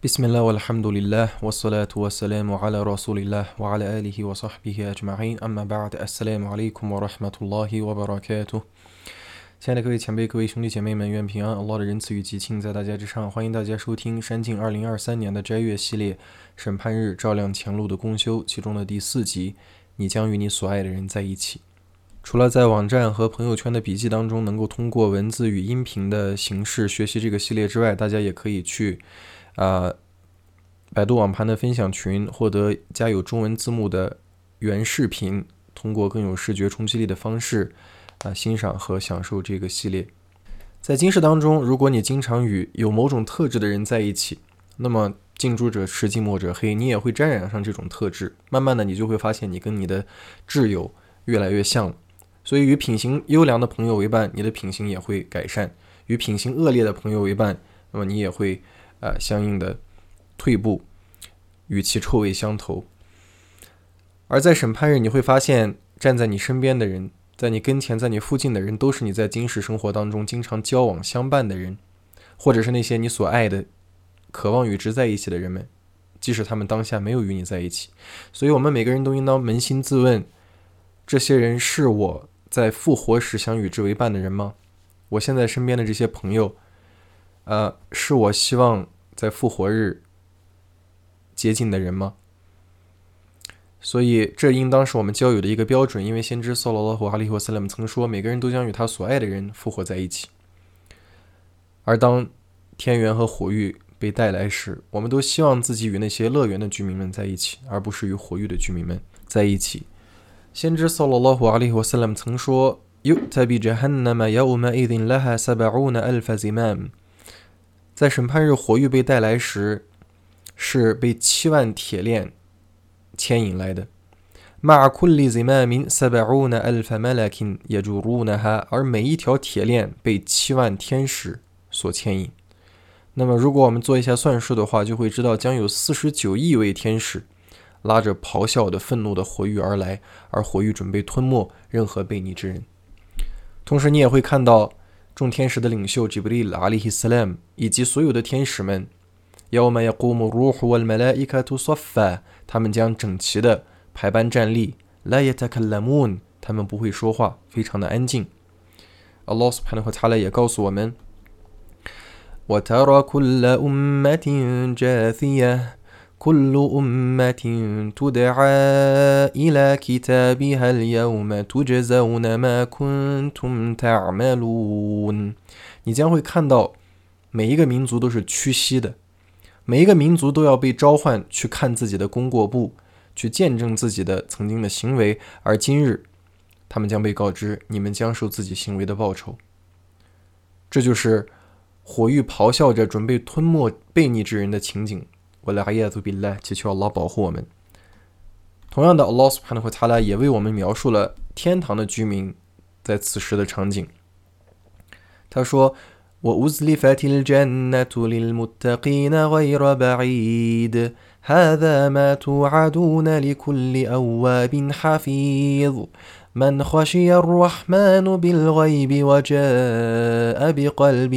بسم الله والحمد لله والصلاة والسلام على رسول الله وعلى آله وصحبه أجمعين أما بعد السلام عليكم ورحمة الله وبركاته。亲爱的各位前辈、各位兄弟姐妹们，愿平安，Allah的仁慈与吉庆在大家之上。欢迎大家收听山境2023年的斋月系列审判日照亮前路的公修，其中的第4集，你将与你所爱的人在一起。除了在网站和朋友圈的笔记当中能够通过文字与音频的形式学习这个系列之外，大家也可以去百度网盘的分享群获得加有中文字幕的原视频，通过更有视觉冲击力的方式欣赏和享受这个系列。在今世当中，如果你经常与有某种特质的人在一起，那么近朱者赤，近墨者黑，你也会沾染上这种特质，慢慢的你就会发现你跟你的挚友越来越像了。所以与品行优良的朋友为伴，你的品行也会改善；与品行恶劣的朋友为伴，那么你也会相应的退步，与其臭味相投。而在审判日，你会发现站在你身边的人，在你跟前，在你附近的人，都是你在今世生活当中经常交往相伴的人，或者是那些你所爱的渴望与之在一起的人们，即使他们当下没有与你在一起。所以我们每个人都应当扪心自问，这些人是我在复活时想与之为伴的人吗？我现在身边的这些朋友是我希望在复活日接近的人吗？所以这应当是我们交友的一个标准，因为先知 sallallahu alaihi wasallam 曾说，每个人都将与他所爱的人复活在一起。而当天元和火狱被带来时，我们都希望自己与那些乐园的居民们在一起，而不是与火狱的居民们在一起。先知 sallallahu alaihi wasallam 曾说，yu'ta bi jahannama yawma idhin laha sab'una alf zimam， 在审判日火狱被带来时，是被7万铁链牵引来的。ma'a kulli zimamin sab'una alf malakin yajurunaha， 而每一条铁链被7万天使所牵引。那么如果我们做一下算术的话，就会知道将有49亿位天使拉着咆哮的愤怒的火狱而来，而火狱准备吞没任何悖逆之人。同时你也会看到众天使的领袖 Jibril alayhi salam 以及所有的天使们， يَوْمَ يَقُومُ الرُّوحُ وَالْمَلَائِكَةُ صَفًّا， 他们将整齐的排班站立， لَا يَتَكَلَّمُونَ， 他们不会说话，非常的安静。 Allah subhanahu wa ta'ala 也告诉我们， وَتَرَى كُلَّ أُمَّةٍ جَاثِيَةٍ كل أمة تدعى إلى كتابها اليوم تجزون ما كنتم تعملون。 你将会看到每一个民族都是屈膝的，每一个民族都要被召唤去看自己的功过簿，去见证自己的曾经的行为，而今日他们将被告知，你们将受自己行为的报酬。这就是火狱咆哮着准备吞没悖逆之人的情景。祈求 Allah 保护我们。同样的， Allah subhanahu wa ta'ala 也为我们描述了天堂的居民在此时的场景。他说， وَأُزْلِفَتِ الْجَنَّةُ لِلْمُتَّقِينَ غَيْرَ بَعِيدٍ هَذَا مَا تُوعَدُونَ لِكُلِّ أَوَّابٍ حَفِيظٍ مَنْ خَشِيَ الرَّحْمَنُ بِالْغَيْبِ وَجَاءَ بِقَلْبٍ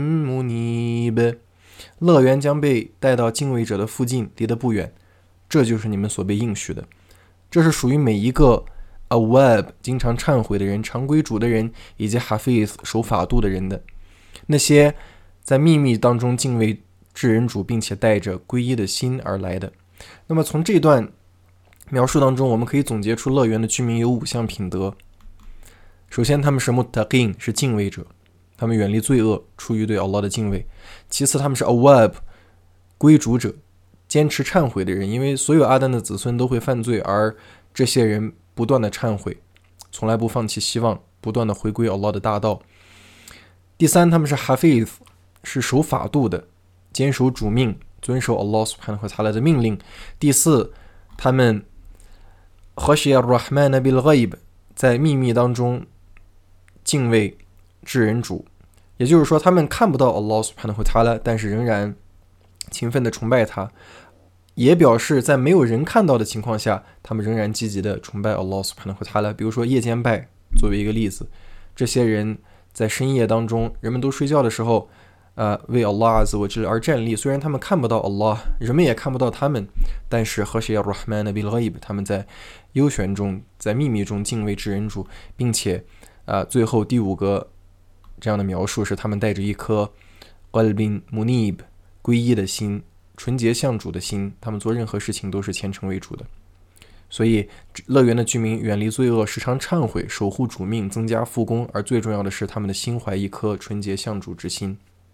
مُنِيبٍ。乐园将被带到敬畏者的附近，离得不远，这就是你们所被应许的。这是属于每一个 awab 经常忏悔的人，常归主的人，以及 hafiz 守法度的人的。那些在秘密当中敬畏至人主，并且带着皈依的心而来的。那么从这段描述当中，我们可以总结出乐园的居民有5项品德。首先，他们是 muttaqin， 是敬畏者，他们远离罪恶，出于对 Allah 的敬畏。其次，他们是 awab， 归主者，坚持忏悔的人，因为所有阿丹的子孙都会犯罪，而这些人不断的忏悔，从来不放弃希望，不断的回归 Allah 的大道。第三，他们是 hafiz， 是守法度的，坚守主命，遵守 Allah subhanahu wa ta'ala 的命令。第四，他们 khashiya ar-rahman bil-ghayb， 在秘密当中敬畏至人主，也就是说他们看不到 Allah subhanahu wa ta'ala， 但是仍然勤奋的崇拜他，也表示在没有人看到的情况下，他们仍然积极的崇拜 Allah subhanahu wa ta'ala。 比如说夜间拜作为一个例子，这些人在深夜当中人们都睡觉的时候为 Allah Azza wa Jalla 而站立。虽然他们看不到 Allah， 人们也看不到他们，但是 Khashiya Rahman bil Ghaib， 他们在幽玄中，在秘密中敬畏至人主，并且最后第5个这样的描述是他们带着一颗 Qalbin Munib 皈依的心，纯洁向主的心，他们做任何事情都是虔诚为主的。所以乐园的居民远离罪恶，时常忏悔，守护主命，增加复工，而最重要的是他们的心怀一颗纯洁向主之心。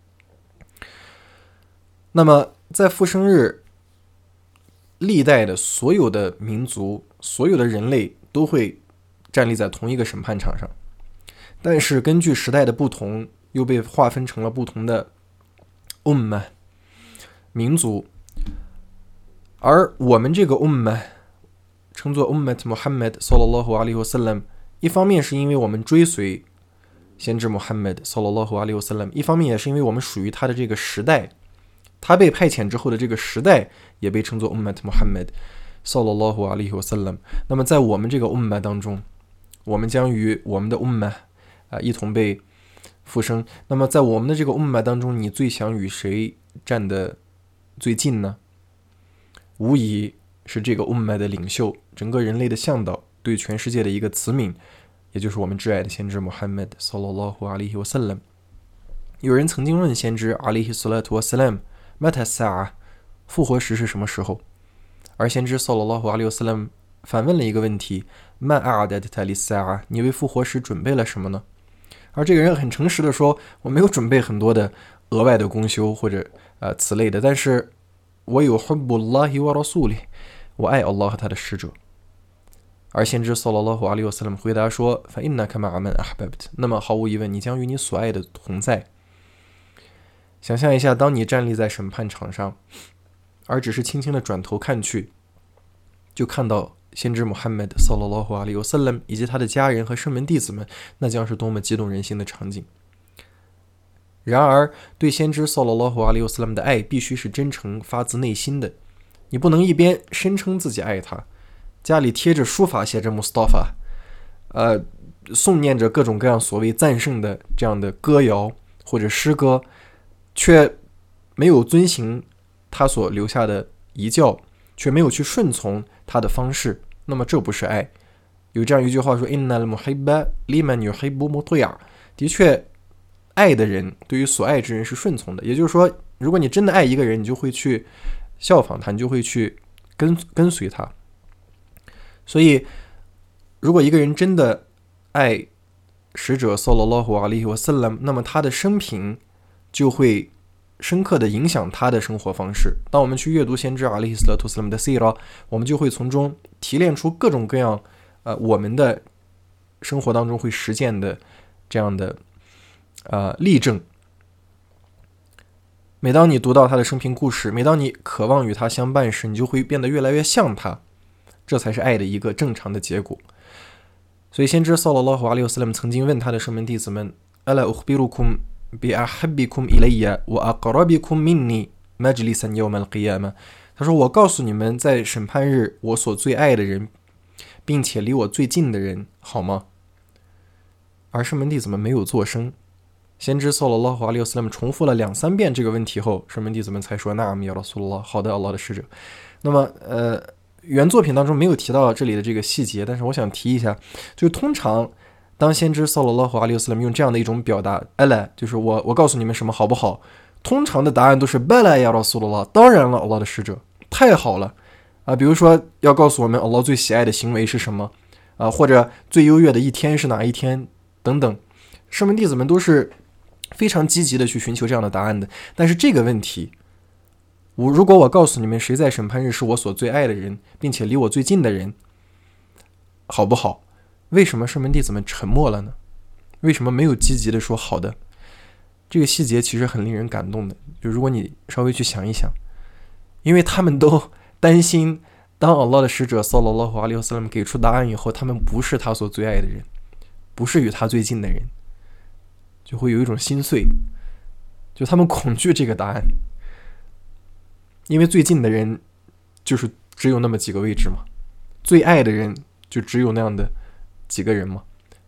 那么在复生日，历代的所有的民族，所有的人类都会站立在同一个审判场上，但是根据时代的不同，又被划分成了不同的民族。而我们这个称作 Ummat Muhammad sallallahu alaihi wasallam， 一方面是因为我们追随先知 Muhammad sallallahu alaihi wasallam， 一方面也是因为我们属于他的这个时代，他被派遣之后的这个时代也被称作 Ummat Muhammad sallallahu alaihi wasallam。 那么在我们这个 Ummah 当中，我们将与我们的 Ummah一同被复生。那么在我们的这个 Ummah 当中，你最想与谁站得最近呢？无疑是这个 Ummah 的领袖，整个人类的向导，对全世界的一个慈悯，也就是我们挚爱的先知 Muhammad sallallahu alaihi wasallam。 有人曾经问先知 alaihi salatu wasalam Mata sa'a， 复活时是什么时候？而先知 sallallahu alaihi wasallam 反问了一个问题， Ma a'dadta lis-sa'a， 你为复活时准备了什么呢？而这个人很诚实的说，我没有准备很多的额外的功修或者此类的，但是我有 hubbullahi wa rasulih， 我爱 Allah 和他的使者。而先知 sallallahu alaihi wasallam 回答说， فَإِنَّكَ مَعَ مَنْ أَحْبَبْتَ， 那么毫无疑问，你将与你所爱的同在。想象一下，当你站立在审判场上，而只是轻轻的转头看去，就看到先知 Muhammad sallallahu alaihi wasallam 以及他的家人和圣门弟子们，那将是多么激动人心的场景。然而对先知 sallallahu alaihi wasallam 的爱必须是真诚发自内心的，你不能一边声称自己爱他，家里贴着书法写着 Mustafa， 诵念着各种各样所谓赞圣的这样的歌谣或者诗歌，却没有遵行他所留下的遗教，却没有去顺从他的方式，那么这不是爱。有这样一句话说 Innal muhibba liman yuhibbu muti'a， 的确爱的人对于所爱之人是顺从的，也就是说，如果你真的爱一个人，你就会去效仿他，你就会去跟随他。所以如果一个人真的爱使者 sallallahu alaihi wasallam， 那么他的生平就会深刻的影响他的生活方式。当我们去阅读先知 alaihi salatu wasallam 的 Sirah， 我们就会从中提炼出各种各样我们的生活当中会实践的这样的例证。每当你读到他的生平故事，每当你渴望与他相伴时，你就会变得越来越像他，这才是爱的一个正常的结果。所以先知 sallallahu alaihi wasallam 曾经问他的圣门弟子们， Ala ukhbirukum bi'ahabbikum ilayya wa aqrabikum minni majlisan yawm al-qiyamah， 他说，我告诉你们，在审判日我所最爱的人，并且离我最近的人，好吗？而圣门弟子们没有作声。先知 sallallahu alaihi wasallam 重复了2-3遍这个问题后，圣门弟子们才说 Na'am ya Rasulullah， 好的 Allah 的使者。那么原作品当中没有提到这里的这个细节，但是我想提一下，就是通常当先知 sallallahu alaihi wasallam 用这样的一种表达 Ala， 就是我告诉你们什么好不好，通常的答案都是 Bala ya Rasulullah， 当然了 Allah 的使者，太好了比如说要告诉我们 Allah 最喜爱的行为是什么或者最优越的一天是哪一天等等，圣门弟子们都是非常积极的去寻求这样的答案的。但是这个问题，如果我告诉你们谁在审判日是我所最爱的人，并且离我最近的人，好不好？为什么圣门弟子们沉默了呢？为什么没有积极的说好的？这个细节其实很令人感动的，就如果你稍微去想一想，因为他们都担心，当 Allah 的使者 sallallahu alaihi wasallam 给出答案以后，他们不是他所最爱的人，不是与他最近的人，就会有一种心碎，就他们恐惧这个答案，因为最近的人就是只有那么几个位置嘛，最爱的人就只有那样的几个人嘛，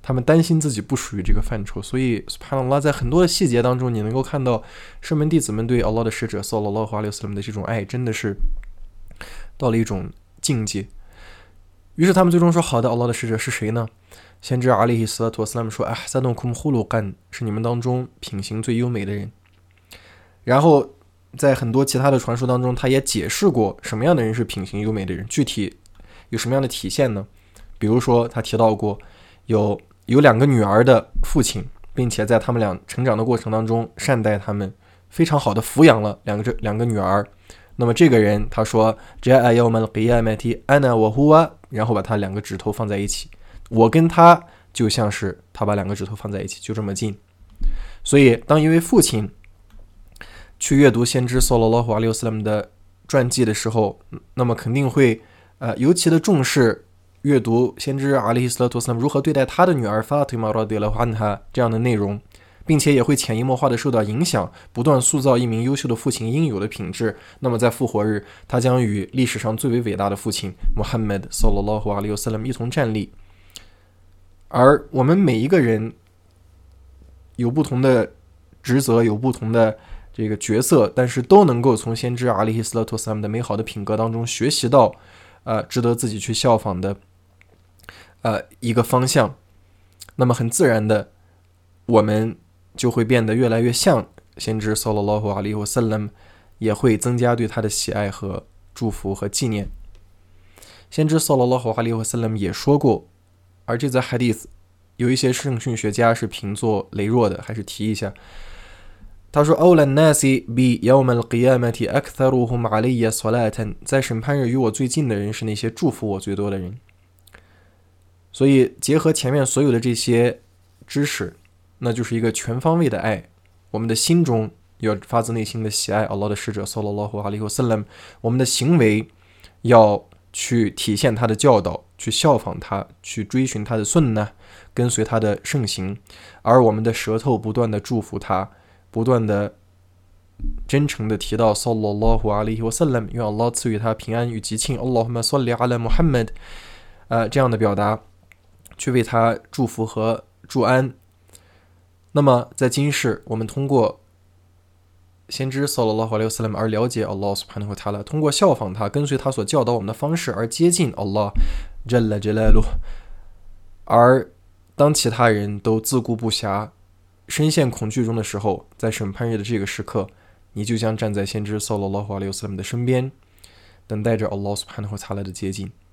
他们担心自己不属于这个范畴，所以 subhanallah 在很多的细节当中，你能够看到圣门弟子们对 Allah 的使者 sallallahu alaihi wasallam 的这种爱真的是到了一种境界。于是他们最终说，好的， Allah 的使者是谁呢？先知阿里·斯拉图斯拉姆说，ahsanukum khuluqan，是你们当中品行最优美的人。然后在很多其他的传说当中，他也解释过什么样的人是品行优美的人，具体有什么样的体现呢？比如说他提到过有2个女儿的父亲，并且在他们俩成长的过程当中善待他们，非常好的抚养了两个女儿。那么这个人他说 Ja'a yawm al-qiyamati ana wa huwa， 然后把他2个指头放在一起，我跟他就像是他把2个指头放在一起，就这么近。所以当一位父亲去阅读先知 sallallahu alaihi wasallam 的传记的时候，那么肯定会尤其的重视阅读先知阿里·斯拉图斯拉姆如何对待他的女儿 Fatima radiyallahu anha 这样的内容，并且也会潜移默化的受到影响，不断塑造一名优秀的父亲应有的品质。那么在复活日，他将与历史上最为伟大的父亲 Muhammad sallallahu alaihi wasallam 一同站立。而我们每一个人有不同的职责，有不同的这个角色，但是都能够从先知阿里·斯拉图斯拉姆的美好的品格当中学习到值得自己去效仿的一个方向。那么很自然的，我们就会变得越来越像先知 sallallahu alaihi wasallam， 也会增加对他的喜爱和祝福和纪念。先知 sallallahu alaihi wasallam 也说过，而这则 hadith 有一些圣训学家是评作羸弱的，还是提一下。他说 أولى الناس بي يوم القيامة أكثرهم علي صلاة， 在审判日与我最近的人是那些祝福我最多的人。所以结合前面所有的这些知识，那就是一个全方位的爱。我们的心中要发自内心的喜爱 Allah 的使者 sallallahu alaihi wasallam， 我们的行为要去体现他的教导，去效仿他，去追寻他的sunnah，跟随他的圣行，而我们的舌头不断的祝福他，不断的真诚的提到 sallallahu alaihi wasallam， 愿 Allah 赐予他平安与吉庆 Allahumma salli ala Muhammad， 这样的表达，去为他祝福和祝安。那么在今世，我们通过先知 sallallahu alaihi wasallam 而了解 Allah subhanahu wa ta'ala， 通过效仿他，跟随他所教导我们的方式而接近 Allah Jalla Jalaluh。 而当其他人都自顾不暇，深陷恐惧中的时候，在审判日的这个时刻，你就将站在先知 sallallahu alaihi wasallam 的身边，等待着 Allah subhanahu wa ta'ala 的接近。